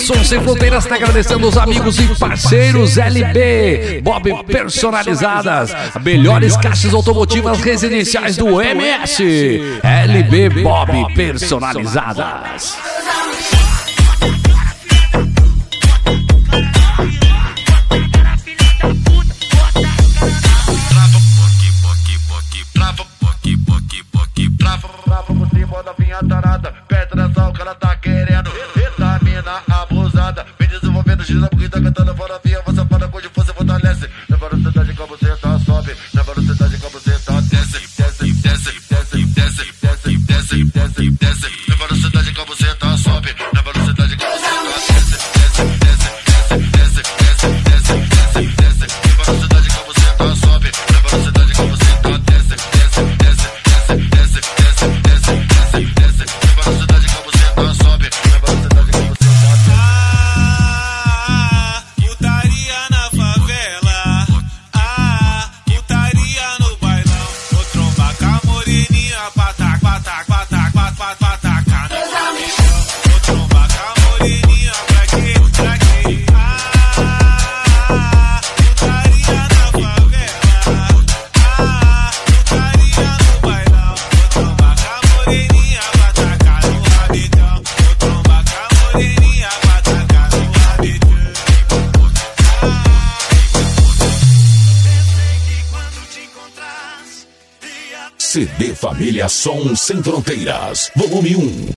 Som Sem Fronteiras está agradecendo os amigos e parceiros LB Bob Personalizadas, melhores caixas automotivas residenciais do MS. LB Bob Personalizadas. Trava por cima da vinha tarada, perto dessa o cara tá querendo. Eita mina abusada, vem desenvolvendo gira porque tá cantando fora via. Você fala com você fortalece. Na velocidade que você tá sobe, na velocidade que você tá desce, desce, desce, desce, desce, desce, desce, desce, desce. Na velocidade que você tá sobe, na velocidade que você tá desce, desce, desce, desce, desce, desce, desce, desce. Na velocidade que você tá sobe, na velocidade que você tá desce, desce, desce, desce, desce, desce, desce, desce, desce. Na velocidade que você tá sobe, na velocidade que você tá desce. Putaria na favela, putaria no bailão. Vou trombar com a moreninha, pataca, pataca, pataca, pataca, pataca no chão. Vou trombar com a moreninha, pra quê, pra quê? Putaria na favela, putaria no bailão. Vou trombar com a moreninha, pataca no rabetão. Vou trombar com a moreninha, pataca no rabetão. Pensei que quando te encontrasse ia CD Família Som Sem Fronteiras, volume 1.